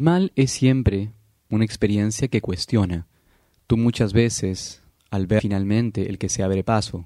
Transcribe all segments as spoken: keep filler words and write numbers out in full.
mal es siempre una experiencia que cuestiona. Tú muchas veces, al ver finalmente el que se abre paso,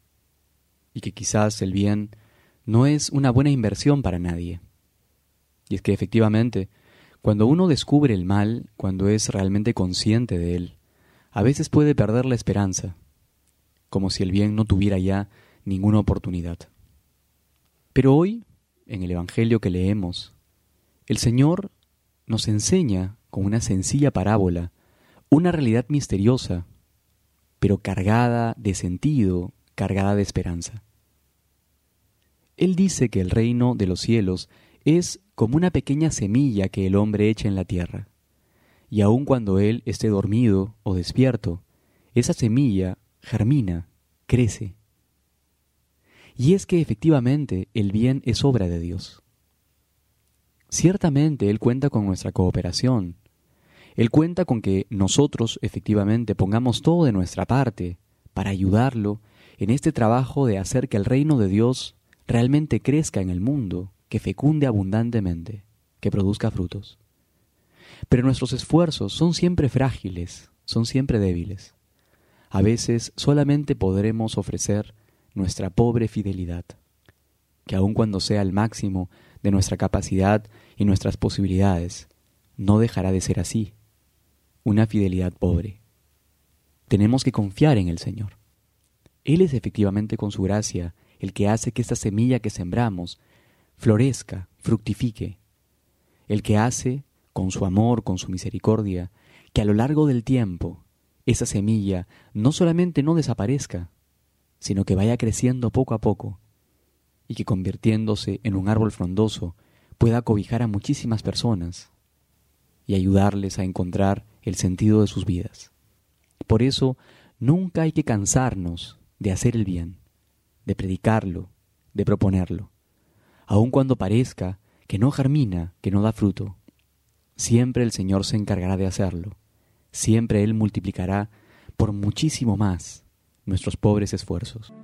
y que quizás el bien no es una buena inversión para nadie. Y es que efectivamente, cuando uno descubre el mal, cuando es realmente consciente de él, a veces puede perder la esperanza, como si el bien no tuviera ya ninguna oportunidad. Pero hoy, en el Evangelio que leemos, el Señor nos enseña con una sencilla parábola una realidad misteriosa, pero cargada de sentido, cargada de esperanza. Él dice que el reino de los cielos es como una pequeña semilla que el hombre echa en la tierra, y aun cuando él esté dormido o despierto, esa semilla germina, crece. Y es que efectivamente el bien es obra de Dios. Ciertamente Él cuenta con nuestra cooperación. Él cuenta con que nosotros efectivamente pongamos todo de nuestra parte para ayudarlo en este trabajo de hacer que el reino de Dios realmente crezca en el mundo, que fecunde abundantemente, que produzca frutos. Pero nuestros esfuerzos son siempre frágiles, son siempre débiles. A veces solamente podremos ofrecer nuestra pobre fidelidad, que aun cuando sea el máximo de nuestra capacidad y nuestras posibilidades, no dejará de ser así, una fidelidad pobre. Tenemos que confiar en el Señor. Él es efectivamente con su gracia el que hace que esta semilla que sembramos florezca, fructifique, el que hace con su amor, con su misericordia, que a lo largo del tiempo esa semilla no solamente no desaparezca, sino que vaya creciendo poco a poco, y que convirtiéndose en un árbol frondoso pueda cobijar a muchísimas personas y ayudarles a encontrar el sentido de sus vidas. Por eso, nunca hay que cansarnos de hacer el bien, de predicarlo, de proponerlo. Aun cuando parezca que no germina, que no da fruto, siempre el Señor se encargará de hacerlo. Siempre Él multiplicará por muchísimo más nuestros pobres esfuerzos.